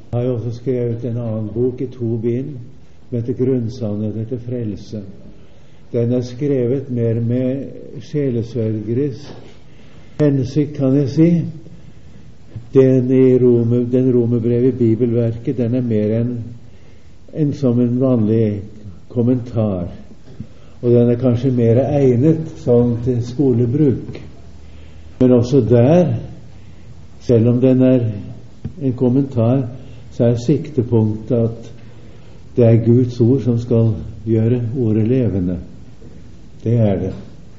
har jo også skrevet en annen bok i 2 bind, som heter Grunnsannheter til frelse. Den er skrevet mer med sjelesørgeres hensikt, kan jeg si. Den romerbrevet i bibelverket, den er mer enn som en vanlig kommentar. Og den er kanskje mer egnet sånn til skolebruk. Men også der, selv om den er en kommentar, så er siktepunktet at det er Guds ord som skal gjøre ordet levende. Det er det.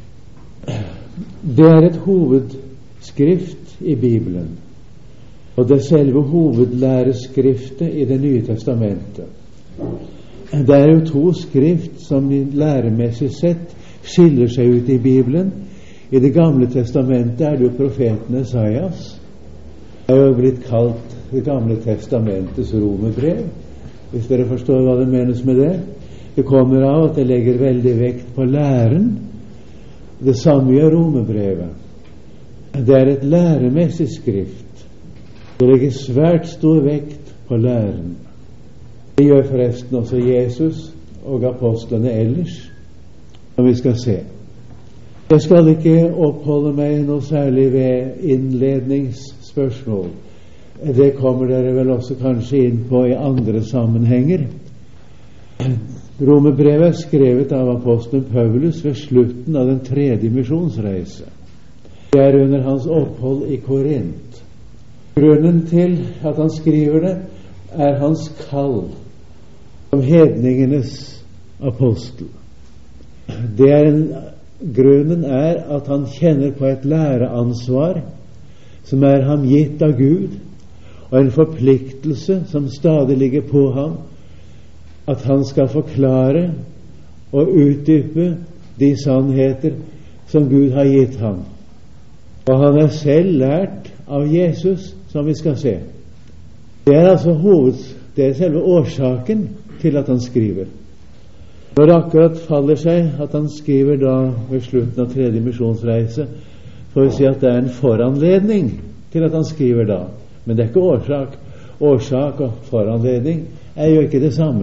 Det er et hovedskrift i Bibelen, og det er selve hovedlæreskriftet i Det nye testamentet. Det er jo 2 skrift som læremessig sett skiller seg ut i Bibelen. I Det gamle testamentet er det jo profeten Esaias. Det er jo blitt kalt Det gamle testamentets romerbrev, hvis dere forstår hva det menes med det. Det kommer av at det legger veldig vekt på læren. Det samme gjør romerbrevet. Det er et læremessig skrift. Det legger svært stor vekt på læren. Det gjør forresten også Jesus og apostlene ellers, som vi skal se. Jeg skal ikke oppholde meg noe særlig ved innledningsspørsmål. Det kommer dere vel også kanskje inn på i andre sammenhenger. Romerbrevet er skrevet av apostelen Paulus ved slutten av den 3. misjonsreise. Det er under hans opphold i Korint. Grunnen til at han skriver det, er hans kall som hedningenes apostel. Grunnen er at han kjenner på et læreansvar som er ham gitt av Gud, og en forpliktelse som stadig ligger på ham, at han skal forklare og utdype de sannheter som Gud har gitt ham. Og han er selv lært av Jesus, som vi skal se. Det er altså det er selve årsaken til at han skriver. Når det akkurat faller seg at han skriver da ved slutten av 3. misjonsreise, får vi si at det er en foranledning til at han skriver da. Men det er ikke årsak. Årsak og foranledning er jo ikke det samme.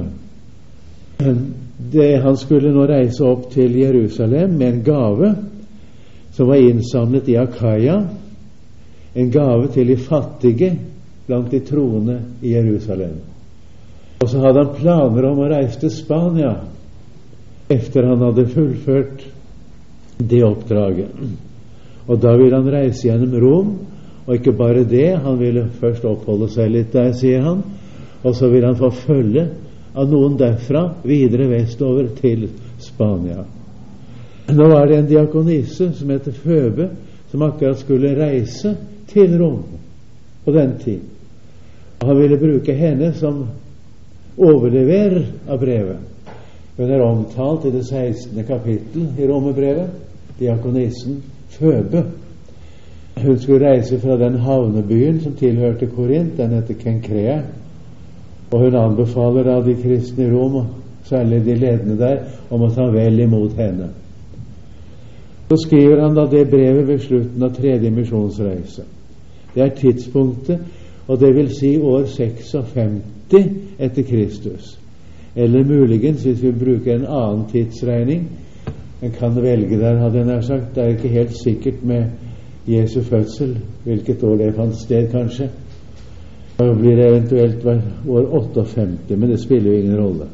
Han skulle nå reise opp til Jerusalem med en gave som var innsamlet i Akaia, en gave til de fattige blant de troende i Jerusalem. Og så hadde han planer om å reise til Spania efter han hadde fullført det oppdraget. Og da ville han reise gjennom Rom, og ikke bare det, han ville først oppholde seg litt der, sier han, og så ville han få følge av noen derfra videre vestover til Spania. Nå var det en diakonisse som heter Føbe, som akkurat skulle reise til Rom på den tid. Og han ville bruke henne som overleverer av brevet. Hun er omtalt i det 16. kapittel i Romerbrevet, diakonissen Føbe. Hun skulle reise fra den havnebyen som tilhørte Korint, den heter Kenkrea, og hun anbefaler av de kristne i Rom, særlig de ledende der, om å ta vel imot henne. Så skriver han da det brevet ved slutten av 3. misjonsreise. Det er tidspunktet, og det vil si år 56 etter Kristus. Eller muligens, hvis vi bruker en annen tidsregning, en kan velge der, hadde jeg nær sagt. Det er ikke helt sikkert med Jesu fødsel, hvilket år det fant sted kanskje. Da blir det eventuelt år 58, men det spiller jo ingen rolle.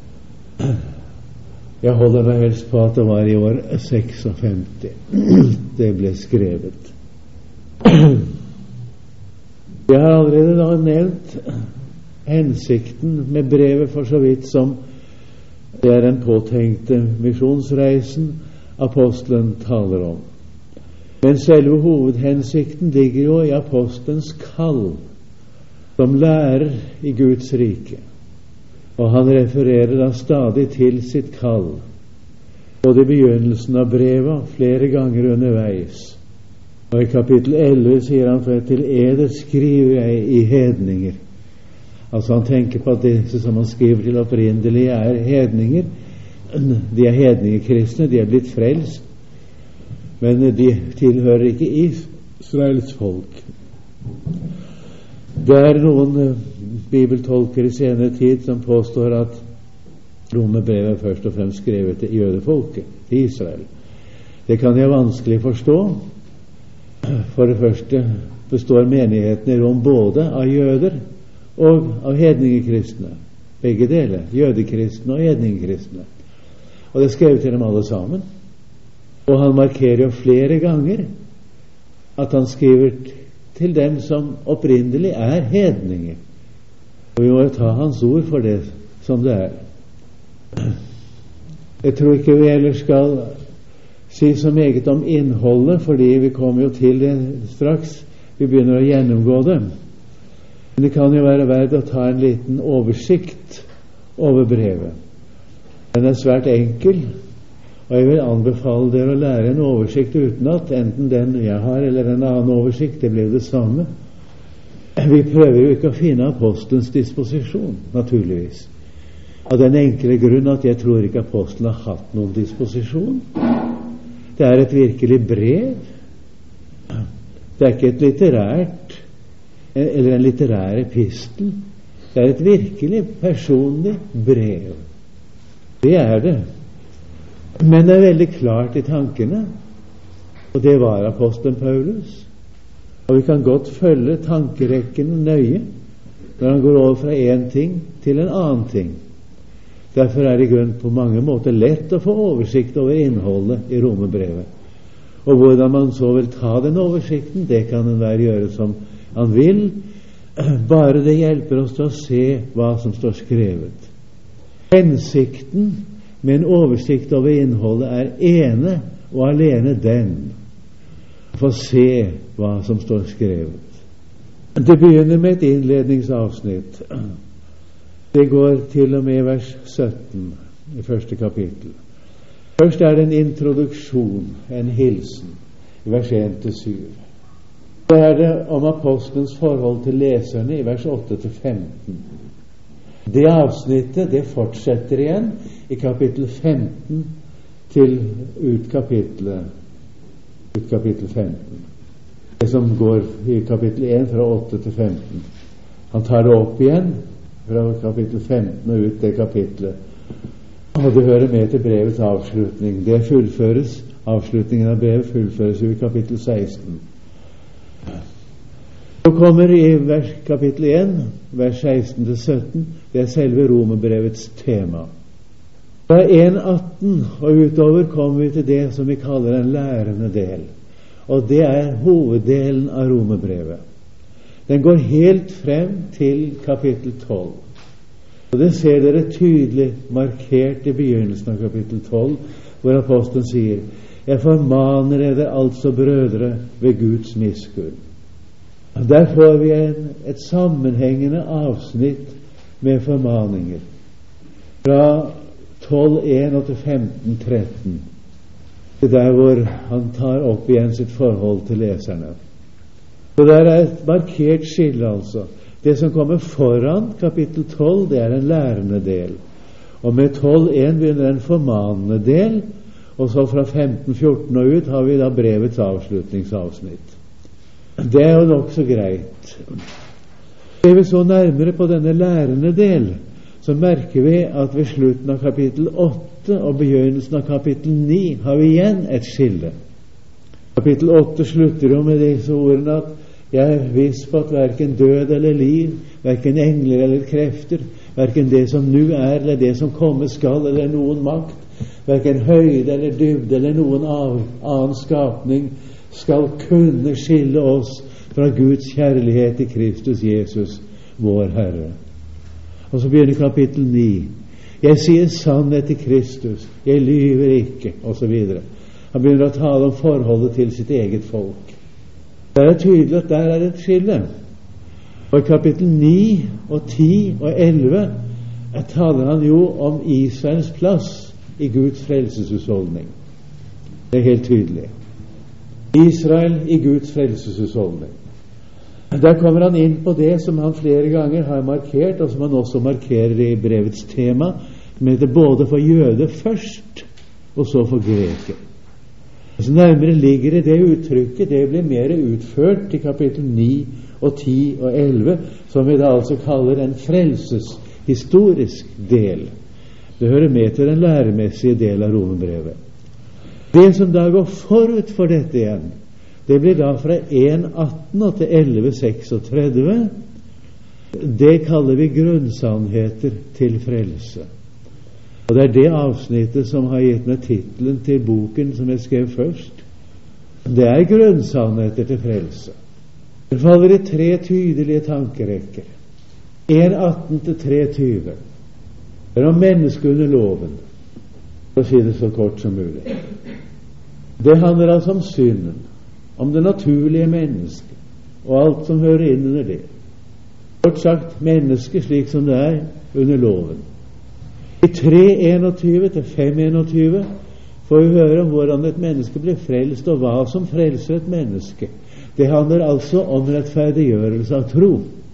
Jeg holder meg helst på at det var i år 56 det ble skrevet. Jeg har allerede da nevnt hensikten med brevet for så vidt som det er den påtenkte misjonsreisen apostelen taler om. Men selve hovedhensikten ligger jo i apostelens kall som lærer i Guds rike. Og han refererer da stadig til sitt kall, både i begynnelsen av brevet flere ganger underveis. Og i kapittel 11 sier han, for til eder skriver jeg i hedninger. Altså han tenker på at disse som han skriver til opprinnelig er hedninger. De er hedningekristne, de er blitt frelst, men de tilhører ikke Israels folk. Det noen bibeltolkere i senere tid som påstår at romerbrevet først og fremst skrevet til jødefolket, til Israel. Det kan jeg vanskelig forstå. For det første består menigheten i Rom både av jøder og av hedningekristne. Begge deler, jødekristne og hedningekristne. Og det er skrevet til dem alle sammen. Og han markerer jo flere ganger at han skriver til dem som opprinnelig er hedninger. Og vi må jo ta hans ord for det som det er. Jeg tror ikke vi ellers skal si så meget om innholdet, fordi vi kommer jo til det straks vi begynner å gjennomgå det. Men det kan jo være verdt å ta en liten oversikt over brevet. Den er svært enkel, og jeg vil anbefale dere å lære en oversikt utenat, enten den jeg har eller en annen oversikt. Det blir det samme. Vi prøver jo ikke å finne apostelens disposisjon, naturligvis. Av den enkle grunn at jeg tror ikke apostelen har hatt noen disposisjon. Det er et virkelig brev. Det er ikke et litterært eller en litterær epistel. Det er et virkelig personlig brev. Det er det. Men det er veldig klart i tankene, og det var apostelen Paulus. Og vi kan godt følge tankerekken nøye når han går over fra en ting til en annen ting. Derfor er det i grunn på mange måter lett å få oversikt over innholdet i romerbrevet. Og hvordan man så vil ta den oversikten, det kan enhver gjøre som han vil, bare det hjelper oss til å se hva som står skrevet. Hensikten med en oversikt over innholdet er ene og alene den å få se hva som står skrevet. Det begynner med et innledningsavsnitt. Det går til og med vers 17 i første kapittel. Først er det en introduksjon, en hilsen, i vers 1-7. Så er det om apostelens forhold til leserne i vers 8-15. Det avsnittet, det fortsetter igjen i kapittel 15 til ut kapittel 15. Det som går i kapittel 1 fra 8-15. Han tar det opp igjen fra kapittel 15 og ut det kapitlet. Og det hører med til brevets avslutning. Det fullføres, avslutningen av brevet fullføres jo i kapittel 16. Så kommer i kapittel 1, vers 16-17, det er selve romerbrevets tema. Fra 1:18 og utover kommer vi til det som vi kaller en lærende del. Og det er hoveddelen av romerbrevet. Den går helt frem til kapittel 12. Og det ser dere tydelig markert i begynnelsen av kapittel 12, hvor apostelen sier: «Jeg formaner dere altså, brødre, ved Guds miskunn.» Der får vi et sammenhengende avsnitt med formaninger. Fra 12:1 og til 15:13. Det der hvor han tar opp igjen sitt forhold til leserne. Så der er et markert skille, altså. Det som kommer foran kapittel 12, det er en lærende del. Og med 12:1 begynner en formanende del, og så fra 15:14 og ut har vi da brevets avslutningsavsnitt. Det er jo nok så greit. Ser vi så nærmere på denne lærende del, så merker vi at ved slutten av kapittel 8 og begynnelsen av kapittel 9 har vi igjen et skille. Kapittel 8 slutter jo med disse ordene at jeg er viss på at hverken død eller liv, hverken engler eller krefter, hverken det som nu er eller det som komme skal, eller noen makt, hverken høyde eller dybde eller noen annen skapning skal kunne skille oss fra Guds kjærlighet i Kristus Jesus, vår Herre. Og så begynner kapittel 9. Jeg sier sannhet i Kristus, jeg lyver ikke, og så videre. Han begynner å tale om forholdet til sitt eget folk. Det er tydelig at der er et skille. Og i kapittel 9 og 10 og 11 taler han jo om Israels plass i Guds frelseshusholdning. Det er helt tydelig. Israel i Guds frelseshusholdning. Der kommer han inn på det som han flere ganger har markert, og som han også markerer i brevets tema, med det både for jøde først, og så for greker. Så nærmere ligger det uttrykket, det blir mer utført i kapittel 9 og 10 og 11, som vi da altså kaller en frelseshistorisk del. Det hører med til den læremessige del av romerbrevet. Det som da går forut for dette igjen, det blir da fra 1.18 og til 11.36. Det kaller vi grunnsannheter til frelse. Og det er det avsnittet som har gitt meg titelen til boken som jeg skrev først. Det er grunnsannheter til frelse. Det faller i 3 tydelige tankerekker. 1.18 til 3.20. Det er om mennesket under loven, for å si det så kort som mulig. Det handler altså om synden, om det naturlige mennesket, og alt som hører inn under det. Kort sagt, mennesket slik som det er under loven. I 3.21 til 5.21 får vi høre om hvordan et menneske blir frelst, og hva som frelser et menneske. Det handler altså om rettferdiggjørelse av tro.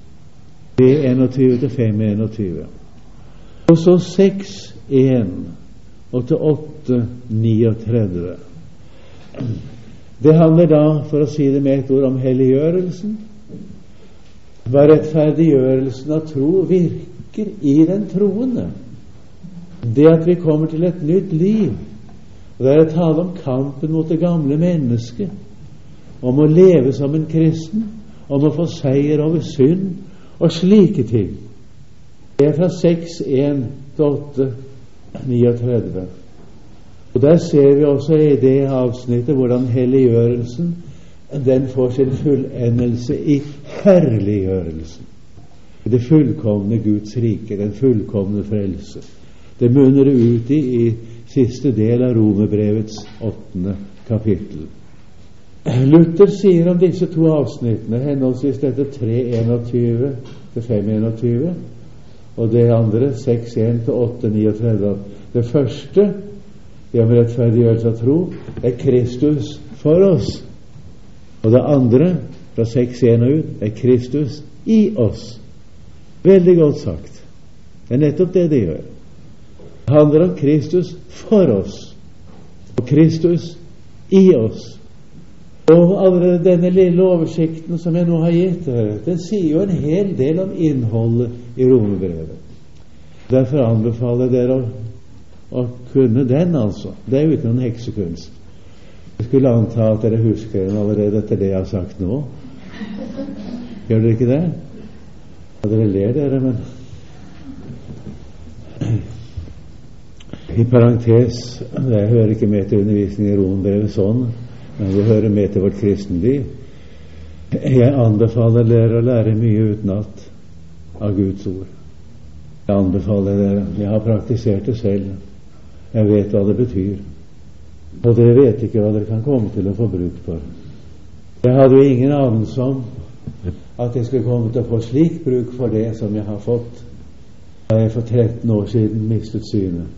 3.21 til 5.21. Og så 6.1 og til 8.39. Det handler da, for å si det med et ord, om helliggjørelsen. Hva rettferdiggjørelsen av tro virker i den troende. Det at vi kommer til et nytt liv. Og det er å tale om kampen mot det gamle mennesket, om å leve som en kristen, om å få seier over synd og slike ting. Det er fra 6.1 til 8.39. Og der ser vi også i det avsnittet hvordan helliggjørelsen, den får sin fullendelse i herliggjørelsen. Det fullkomne Guds rike, den fullkomne frelse. Det munner det ut i siste del av Romerbrevets 8. kapittel. Luther sier om disse 2 avsnittene, henholdsvis dette 3.21 til 5.21, og det andre 6.1 til 8.39. Det første, det om rettferdiggjørelse av tro, er Kristus for oss. Og det andre, fra 6.1 og ut, er Kristus i oss. Veldig godt sagt. Det er nettopp det det gjør. Det handler om Kristus for oss, og Kristus i oss. Og allerede denne lille oversikten som jeg nå har gitt dere, den sier jo en hel del om innholdet i romerbrevet. Derfor anbefaler jeg dere å kunne den, altså. Det er jo ikke noen heksekunst. Jeg skulle anta at dere husker den allerede etter det jeg har sagt nå. Gjør dere ikke det? Ja, dere ler dere, men i parentes, det hører ikke med til undervisning i romerbrevet sånn, men det hører med til vårt kristenliv. Jeg anbefaler dere å lære mye utenat av Guds ord. Jeg anbefaler dere. Jeg har praktisert det selv. Jeg vet hva det betyr. Og dere vet ikke hva dere kan komme til å få bruk for. Jeg hadde jo ingen anelse om at jeg skulle komme til å få slik bruk for det som jeg har fått da jeg for 13 år siden mistet synet.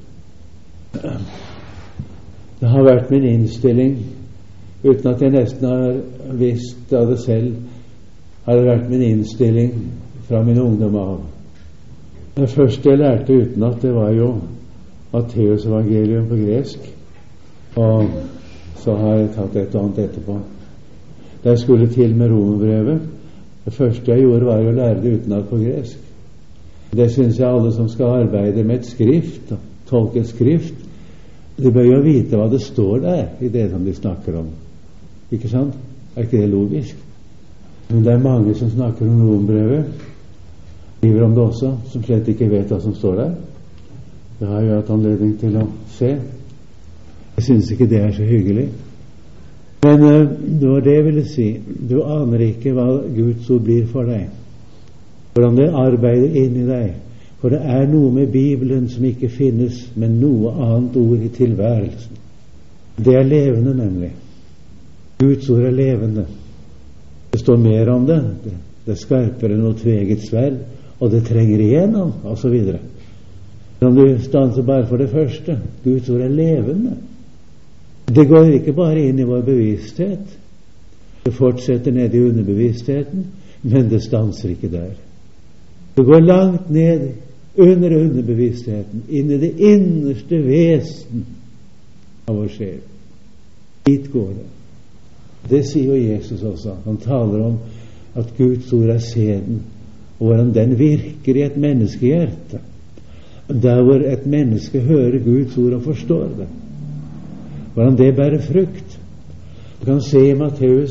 Det har vært min innstilling, uten at jeg nesten har visst av det selv, har det vært min innstilling fra min ungdom av. Det første jeg lærte utenat, det var jo Matteus evangelium på gresk, og så har jeg tatt et og annet etterpå. Da jeg skulle til med romerbrevet, det første jeg gjorde var å lære det utenat på gresk. Det synes jeg alle som skal arbeide med et skrift, tolke et skrift, de bør jo vite hva det står der i det som de snakker om. Ikke sant? Er ikke det logisk? Men det er mange som snakker om romerbrevet, skriver om det også, som slett ikke vet hva som står der. Det har jeg hatt anledning til å se. Jeg synes ikke det er så hyggelig. Men det var det jeg ville si. Du aner ikke hva Guds ord blir for deg, hvordan det arbeider inni deg. For det er noe med Bibelen som ikke finnes med noe annet ord i tilværelsen. Det er levende, nemlig. Guds ord er levende. Det står mer om det. Det er skarpere enn noe tveget sverd, og det trenger igjennom, og så videre. Men du stanser bare for det første. Guds ord er levende. Det går ikke bare inn i vår bevissthet. Det fortsetter ned i underbevisstheten, men det stanser ikke der. Det går langt ned under underbevisstheten, inn i det innerste vesen av vår sjel. Dit går det. Det sier jo Jesus også. Han taler om at Guds ord er sæden, og hvordan den virker i et menneskehjerte. Der hvor et menneske hører Guds ord og forstår det. Hvordan det bærer frukt. Du kan se i Matteus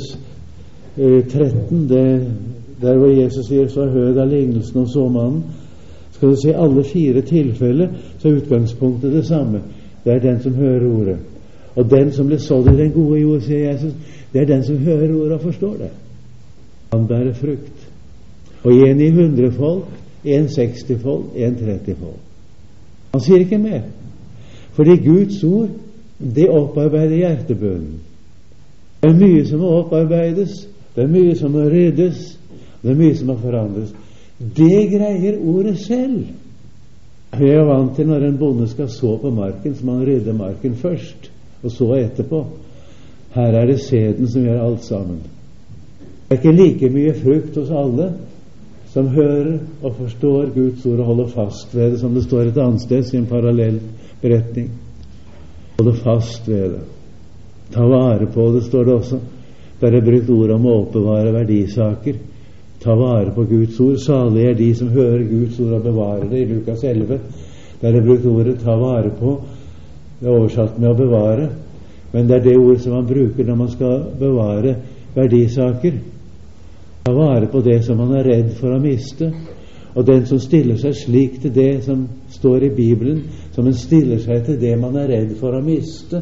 13, der hvor Jesus sier så hør av lignelsen om såmannen. Skal du se alle 4 tilfeller, så er utgangspunktet det samme. Det er den som hører ordet. Og den som blir sådd i den gode jord, sier Jesus, det er den som hører ordet og forstår det. Han bærer frukt. Og en i 100-fold, en 60-fold, en 30-fold. Han sier ikke mer. Fordi Guds ord, det opparbeider hjertebønnen. Det er mye som må opparbeides, det er mye som må ryddes, det er mye som må forandres. Det greier ordet selv. Vi er vant til når en bonde skal så på marken, så man rydder marken først, og så etterpå. Her er det sæden som gjør alt sammen. Det er ikke like mye frukt hos alle som hører og forstår Guds ord og holder fast ved det, som det står et annet sted i en parallell beretning. Holde fast ved det. Ta vare på det, står det også. Der er brukt ord om å oppbevare verdisaker. Ta vare på Guds ord. Salig er de som hører Guds ord og bevarer det, i Lukas 11. Der er brukt ordet ta vare på. Det er oversatt med å bevare. Men det er det ord som man bruker når man skal bevare verdisaker. Ta vare på det som man er redd for å miste. Og den som stiller seg slik til det som står i Bibelen, som en stiller seg til det man er redd for å miste,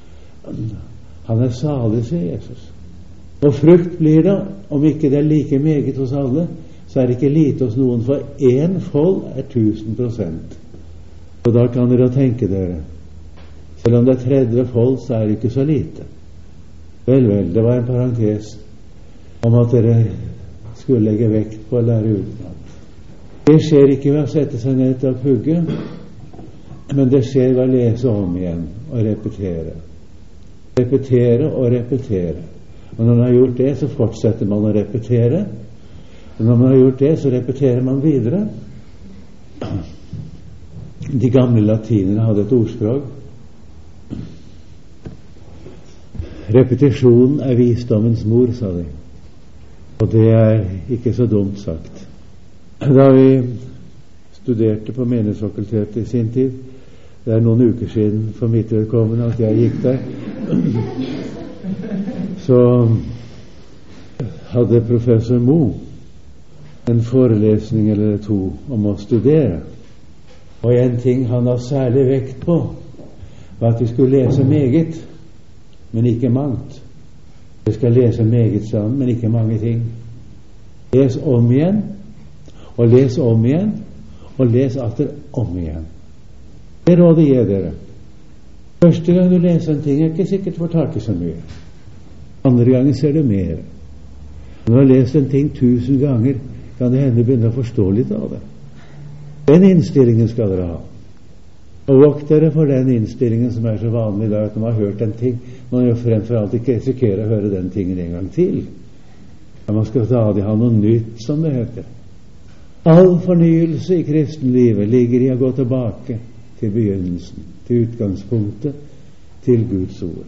han er salig, sier Jesus. Og frukt blir det, om ikke det er like meget hos alle, så er det ikke lite hos noen, for 1 fold er 1000%. Og da kan dere tenke dere, selv om det er 30 fold, så er det ikke så lite. Vel, det var en parentes om at dere skulle legge vekt på å lære utenat. Det skjer ikke ved å sette seg ned til å pugge, men det skjer ved å lese om igjen og repetere. Repetere og repetere. Og når man har gjort det, så fortsetter man å repetere. Og når man har gjort det, så repeterer man videre. De gamle latinerne hadde et ordspråk. Repetisjon er visdommens mor, sa de. Og det er ikke så dumt sagt. Da vi studerte på Menighetsfakultetet i sin tid, det er noen uker siden for mitt vedkommende at jeg gikk der, så hadde professor Mo en forelesning eller 2 om å studere. Og en ting han har særlig vekt på, var at vi skulle lese meget, men ikke mangt. Vi skal lese meget sammen, men ikke mange ting. Les om igjen, og les om igjen, og les atter om igjen. Det rådet gir dere. Første gang du leser en ting, er ikke sikkert får tak i så mye. Andre gangen ser du mer. Når du har lest en ting 1000 ganger, kan det hende begynne å forstå litt av det. Den innstillingen skal dere ha. Og vokt dere for den innstillingen som er så vanlig i dag, at når man har hørt en ting, man jo fremfor alt ikke risikerer å høre den tingen en gang til. Men man skal stadig ha noe nytt, som det heter. All fornyelse i kristenlivet ligger i å gå tilbake til begynnelsen, til utgangspunktet, til Guds ord.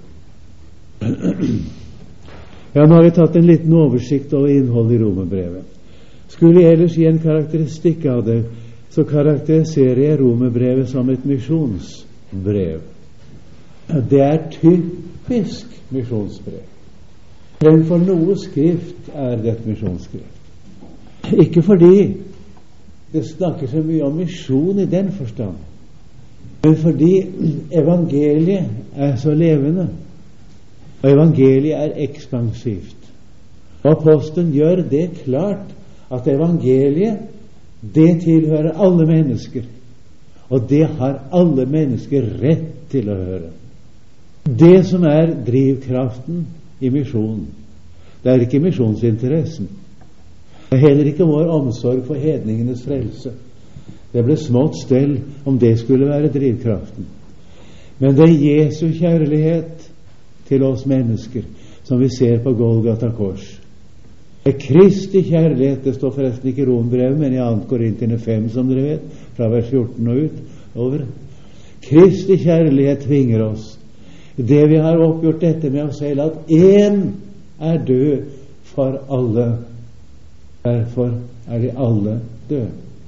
Ja, nå har vi tatt en liten oversikt over innholdet i Romerbrevet. Skulle jeg ellers gi en karakteristikk av det, så karakteriserer jeg Romerbrevet som et misjonsbrev. Det er typisk misjonsbrev. Fremfor noe skrift er det et misjonsskrift. Ikke fordi det snakker så mye om misjon i den forstand, men fordi evangeliet er så levende, og evangeliet er ekspansivt. Og apostelen gjør det klart at evangeliet, det tilhører alle mennesker, og det har alle mennesker rett til å høre. Det som er drivkraften i misjonen, det er ikke misjonsinteressen. Det er heller ikke vår omsorg for hedningenes frelse. Det ble smått stell om det skulle være drivkraften. Men det er Jesu kjærlighet til oss mennesker som vi ser på Golgata kors. Det er Kristi kjærlighet. Det står forresten ikke i Rombrevet, men i 2. Korinterne 5, som dere vet, fra vers 14 og ut over. Kristi kjærlighet tvinger oss. Det vi har oppgjort dette med oss selv, at én er død for alle, Derfor er de alle døde.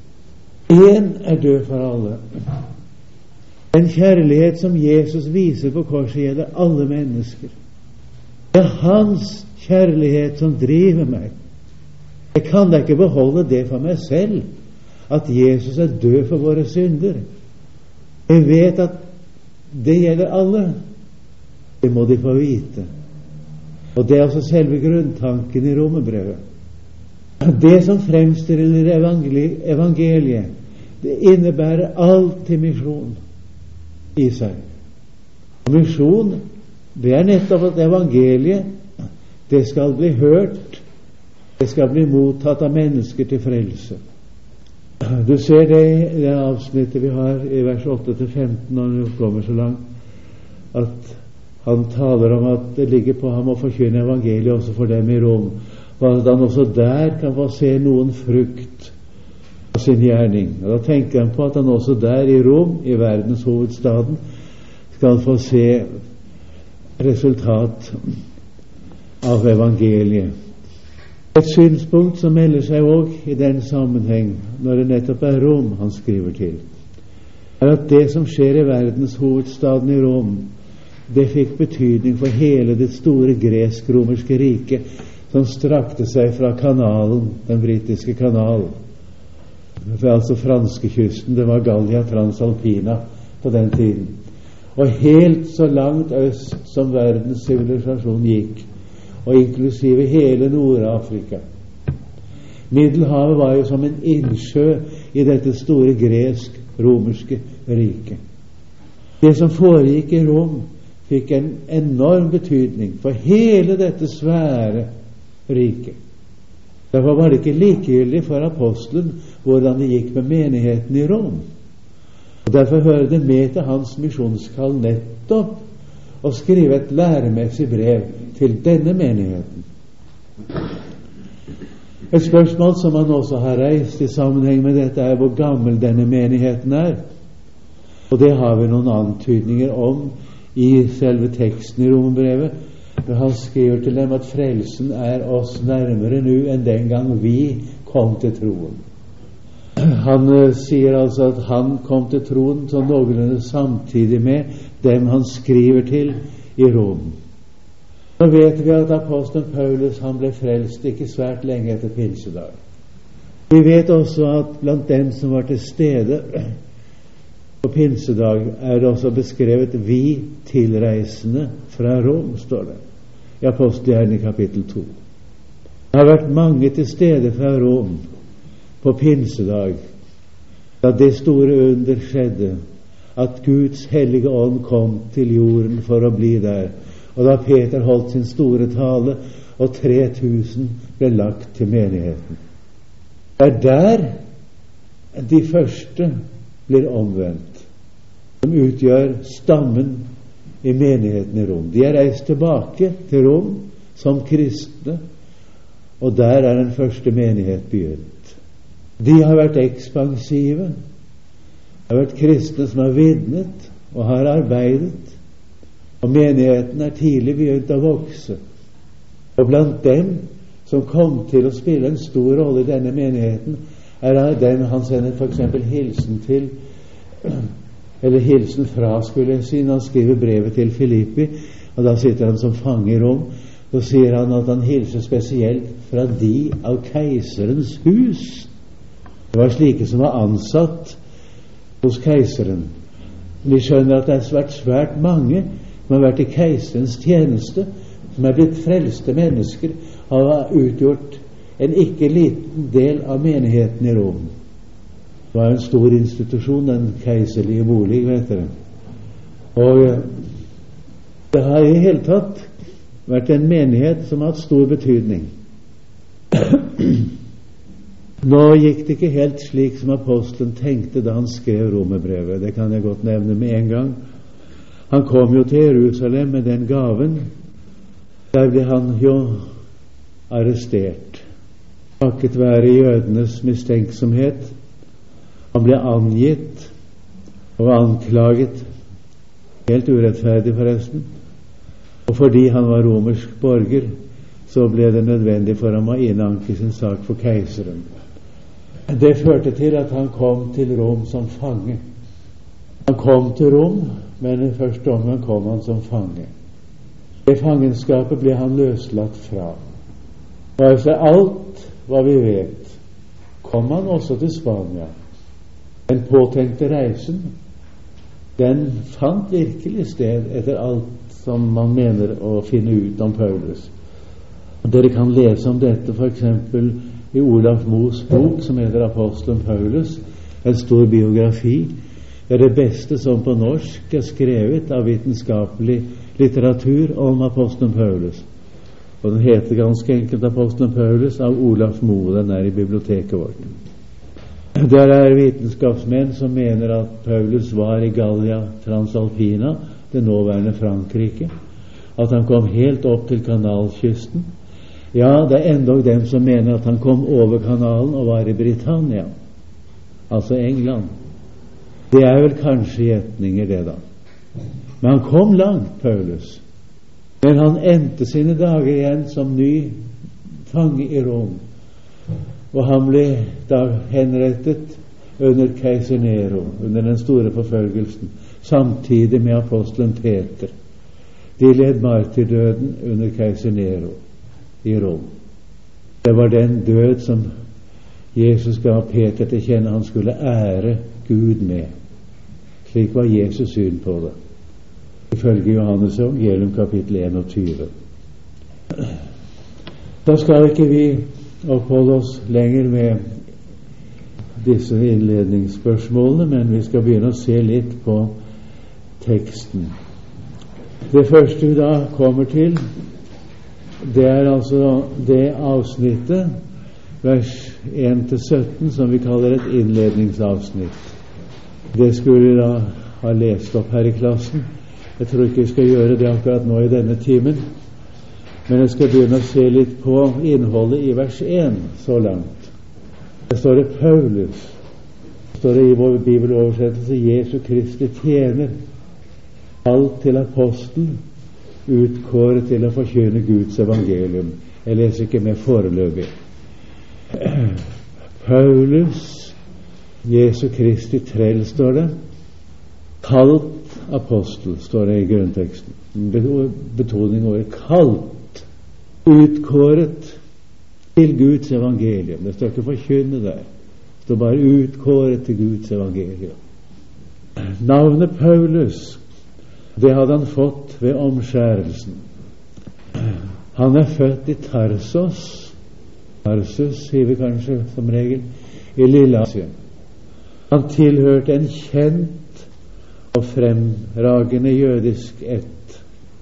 Én er død for alle. Den kjærlighet som Jesus viser på korset, gjelder alle mennesker. Det er hans kjærlighet som driver meg. Jeg kan da ikke beholde det for meg selv, at Jesus er død for våre synder. Jeg vet at det gjelder alle. Det må de få vite. Og det er altså selve grunntanken i Romerbrevet. Det som fremstiller evangeliet, det innebærer alltid misjon i seg. Og misjon, det er nettopp at evangeliet, det skal bli hørt, det skal bli mottatt av mennesker til frelse. Du ser det i det avsnittet vi har i vers 8-15, når du kommer så langt, at han taler om at det ligger på ham å forkynne evangeliet også for dem i Rom, og at han også der kan få se noen frukt av sin gjerning. Og da tenker han på at han også der i Rom, i verdens hovedstaden, skal få se resultat av evangeliet. Et synspunkt som melder seg også i den sammenheng, når det nettopp er Rom han skriver til, er at det som skjer i verdens hovedstaden i Rom, det fikk betydning for hele det store gresk-romerske riket, som strakte seg fra kanalen, den britiske kanalen. Det var altså franskekysten, det var Gallia Transalpina på den tiden. Og helt så langt øst som verdens sivilisasjon gikk, og inklusive hele Nord-Afrika. Middelhavet var jo som en innsjø i dette store gresk-romerske riket. Det som foregikk i Rom, fikk en enorm betydning for hele dette svære riket. Derfor var det ikke likegyldig for apostelen hvordan det gikk med menigheten i Rom. Og derfor hører det med til hans misjonskall nettopp å skrive et læremessig brev til denne menigheten. Et spørsmål som han også har reist i sammenheng med dette, er hvor gammel denne menigheten er. Og det har vi noen antydninger om i selve teksten i Romerbrevet. Han skriver til dem at frelsen er oss nærmere nå enn den gang vi kom til troen. Han sier altså at han kom til troen så noenlunde samtidig med dem han skriver til i Rom. Nå vet vi at apostelen Paulus han ble frelst ikke svært lenge etter pinsedag. Vi vet også at blant dem som var til stede på pinsedag, er det også beskrevet vi tilreisende fra Rom, står det i Apostelgjerningen kapittel 2. Det har vært mange til stede fra Rom på pinsedag, da det store under skjedde, at Guds hellige ånd kom til jorden for å bli der. Og da Peter holdt sin store tale, og 3000 ble lagt til menigheten. Det er der de første blir omvendt, som utgjør stammen i menigheten i Rom. De er reist tilbake til Rom som kristne, og der er den første menighet begynt. De har vært ekspansive. Det har vært kristne som har vitnet og har arbeidet, og menigheten er tidlig begynt å vokse. Og blant dem som kom til å spille en stor rolle i denne menigheten, er dem han sender for eksempel hilsen til, eller hilsen fra, skulle jeg si, når han skriver brevet til Filippi, og da sitter han som fange i Rom. Så sier han at han hilser spesielt fra de av keiserens hus. Det var slike som var ansatt hos keiseren. Vi skjønner at det har vært svært mange som har vært i keiserens tjeneste, som er blitt frelste mennesker, har utgjort en ikke liten del av menigheten i Rom. Det var en stor institusjon, den keiserlige bolig, vet dere. Og det har i hele tatt vært en menighet som har hatt stor betydning. Nå gikk det ikke helt slik som apostelen tenkte da han skrev Romerbrevet. Det kan jeg godt nevne med en gang. Han kom jo til Jerusalem med den gaven. Der ble han jo arrestert, takket være jødenes mistenksomhet. Han ble angitt og anklaget, helt urettferdig forresten, og fordi han var romersk borger, så ble det nødvendig for ham å innanke sin sak for keiseren. Det førte til at han kom til Rom som fange. Han kom til Rom, men i første omgang kom han som fange. I fangenskapet ble han løslatt fra. Og efter alt hva vi vet, kom han også til Spania. Den påtenkte reisen, den fant virkelig sted etter alt som man mener å finne ut om Paulus. Dere kan lese om dette for eksempel i Olaf Moes bok som heter Apostelen Paulus, en stor biografi. Det er det beste som på norsk er skrevet av vitenskapelig litteratur om Apostelen Paulus. Og den heter ganske enkelt Apostelen Paulus av Olaf Moe. Den er i biblioteket vårt. Der er vitenskapsmenn som mener at Paulus var i Gallia Transalpina, det nåværende Frankrike, at han kom helt opp til kanalkysten. Ja, det er endog dem som mener at han kom over kanalen og var i Britannia, altså England. Det er vel kanskje gjetninger det da. Men han kom langt, Paulus. Men han endte sine dager igjen som ny fange i Rom. Og han ble da henrettet under keiser Nero, under den store forfølgelsen, samtidig med apostelen Peter. De led martyrdøden under keiser Nero i Rom. Det var den død som Jesus ga Peter til kjenne han skulle ære Gud med. Slik var Jesus syn på det, ifølge Johannes evangelium kapittel 21. Da skal ikke vi oppholde oss lenger med disse innledningsspørsmålene, men vi skal begynne å se litt på teksten. Det første vi da kommer til, det er altså det avsnittet, vers 1-17, som vi kaller et innledningsavsnitt. Det skulle vi da ha lest opp her i klassen. Jeg tror ikke vi skal gjøre det akkurat nå i denne timen, men jeg skal begynne å se litt på innholdet i vers 1 så langt. Det står det Paulus. Det står det i vår bibeloversettelse Jesu Kristi tjener, alt til apostel, utkåret til å forkynne Guds evangelium. Jeg leser ikke med foreløpig. Paulus, Jesu Kristi trell, står det. Kalt apostel, står det i grunnteksten. Betoning over kalt, utkåret til Guds evangelium. Det står ikke forkynne der. Det står bare utkåret til Guds evangelium. Navnet Paulus, det hadde han fått ved omskjærelsen. Han er født i Tarsos. Tarsus sier vi kanskje som regel, i Lilleasien. Han tilhørte en kjent og fremragende jødisk ett.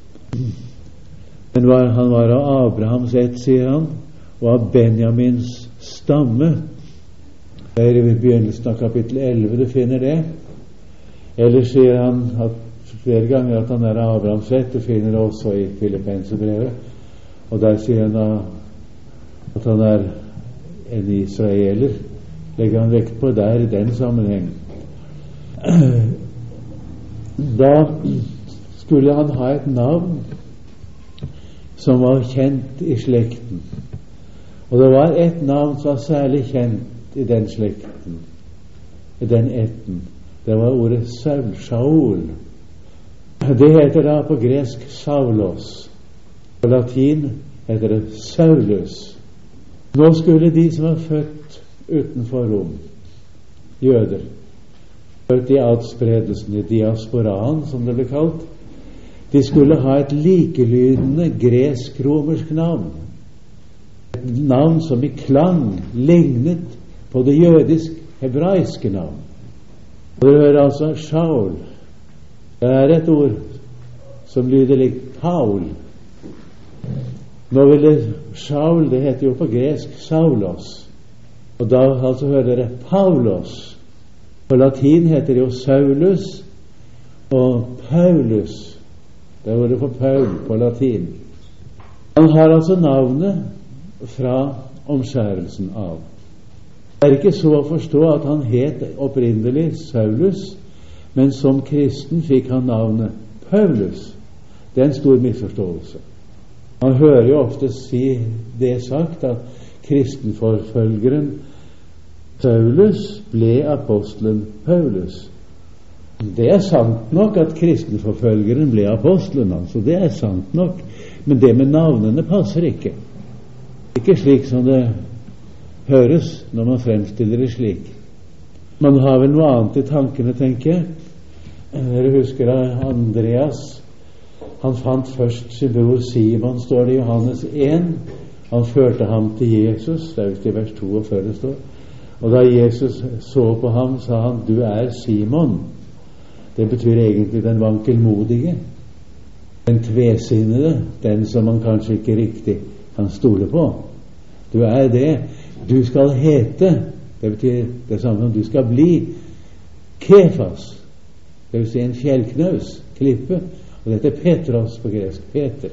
Men han var av Abrahams ett, sier han, og av Benjamins stamme. Det er i begynnelsen av kapittel 11 du finner det. Ellers sier han at flere ganger at han er av Abrahams ett. Du finner det også i Filippenserbrevet. Og der sier han da at han er en israeler. Legger han vekt på der i den sammenheng. Da skulle han ha et navn som var kjent i slekten. Og det var et navn som var særlig kjent i den slekten, i den etten. Det var ordet Saul. Det heter da på gresk Saulos. På latin heter det Saulus. Nå skulle de som var født utenfor Rom, jøder, født i adspredelsen, i diasporaen som det ble kalt, de skulle ha et likelydende gresk-romersk navn. Et navn som i klang lignet på det jødisk-hebraiske navn. Og det hører altså Saul. Det er et ord som lyder likt Paul. Nå vil det Saul, det heter jo på gresk Saulos. Og da altså hører dere Paulos. På latin heter det jo Saulus og Paulus. Det er ordet for Paul på latin. Han har altså navnet fra omskjærelsen av. Det er ikke så å forstå at han het opprinnelig Saulus, men som kristen fikk han navnet Paulus. Det er en stor misforståelse. Man hører jo ofte si det sagt at kristenforfølgeren Saulus ble apostelen Paulus. Det er sant nok at kristenforfølgeren ble apostelen, altså det er sant nok, men det med navnene passer ikke. Ikke slik som det høres når man fremstiller det slik. Man har vel noe annet i tankene, tenker jeg. Dere husker da Andreas, han fant først sin bror Simon, står det i Johannes 1. Han førte ham til Jesus, det er visst i vers 42 det står. Og da Jesus så på ham, sa han, du er Simon. Det betyr egentlig den vankelmodige, den tvesinnede, den som man kanskje ikke riktig kan stole på. Du er det. Du skal hete, det betyr det samme som du skal bli, Kefas, det vil si en fjellknaus, klippe, og dette er Petros på gresk, Peter.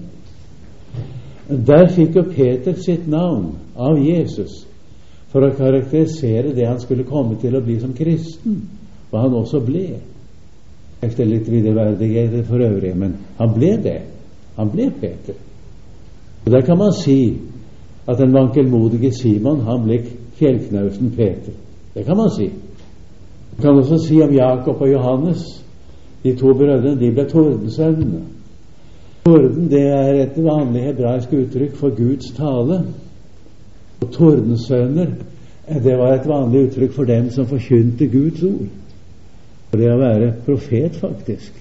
Der fikk jo Peter sitt navn av Jesus for å karakterisere det han skulle komme til å bli som kristen, hva han også ble. Efter litt videreverdighet for øvrig, men han ble det. Han ble Peter. Og der kan man si at den vankelmodige Simon, han ble fjellknausen Peter. Det kan man si. Man kan også si om Jakob og Johannes, de to brødrene, de ble tordensønnene. Torden, det er et vanlig hebraisk uttrykk for Guds tale. Og tordensønner, det var et vanlig uttrykk for dem som forkynte Guds ord. Og det å være profet, faktisk.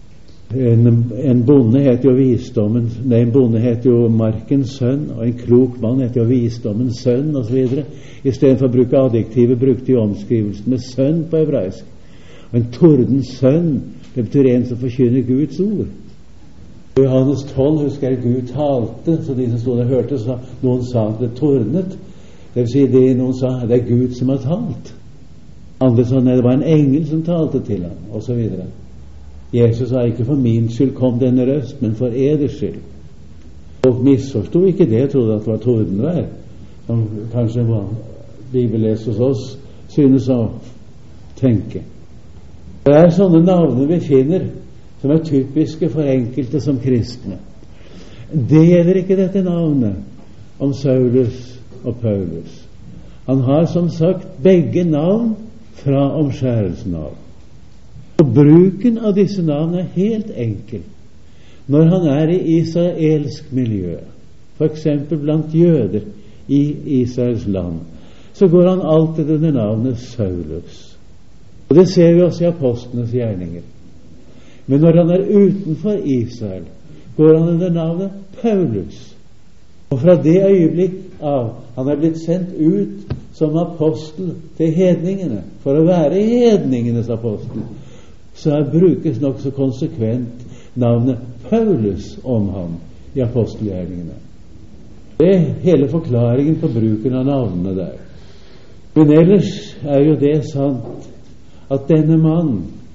En bonde heter jo visdommen, nei, en bonde heter jo markens sønn, og en klok mann heter jo visdommens sønn, og så videre. I stedet for å bruke adjektivet, brukte de omskrivelsen med sønn på hebraisk. Og en tordens sønn, det betyr en som forkynner Guds ord. I Johannes 12 husker jeg Gud talte, så de som stod der hørte, så noen sa at det tordnet. Det vil si, noen sa det er Gud som har talt. Andre sa det var en engel som talte til ham, og så videre. Jesus sa ikke for min skyld kom denne røst, men for eders skyld. Folk misforstod ikke det, trodde at det var tordenvær, som kanskje bibelleser hos oss synes å tenke. Det er sånne navner vi finner som er typiske for enkelte som kristne. Det gjelder ikke dette navnet om Saulus og Paulus. Han har som sagt begge navn fra omskjærelsen av. Og bruken av disse navnene er helt enkel. Når han er i israelsk miljø, for eksempel blant jøder i Israels land, så går han alltid under navnet Saulus. Og det ser vi også i apostlenes gjerninger. Men når han er utenfor Israel, går han under navnet Paulus. Og fra det øyeblikk av han er blitt sendt ut som apostel til hedningene, for å være hedningenes apostel, så brukes nok så konsekvent navnet Paulus om ham i apostelgjerningene. Det er hele forklaringen på bruken av navnene der. Men ellers er jo det sant at denne mann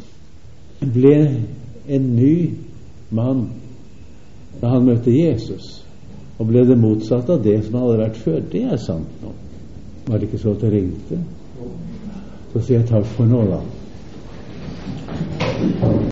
ble en ny mann da han møtte Jesus, og ble det motsatt av det som hadde vært før. Det er sant nå. Var det ikke så at det ringte? Så sier jeg takk for nå, da.